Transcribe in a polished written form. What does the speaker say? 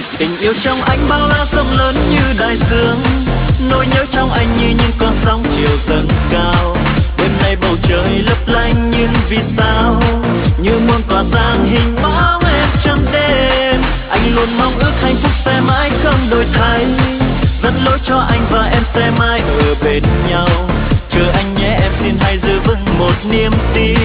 Tình yêu trong anh bao la rộng lớn như đại dương, nỗi nhớ trong anh như những con sóng chiều dâng cao. Đêm nay bầu trời lấp lánh những vì sao, như muôn tỏa sáng hình bóng em trong đêm. Anh luôn mong ước hạnh phúc sẽ mãi không đổi thay, dẫn lối cho anh và em sẽ mãi ở bên nhau. Chờ anh nhé em xin hãy giữ vững một niềm tin.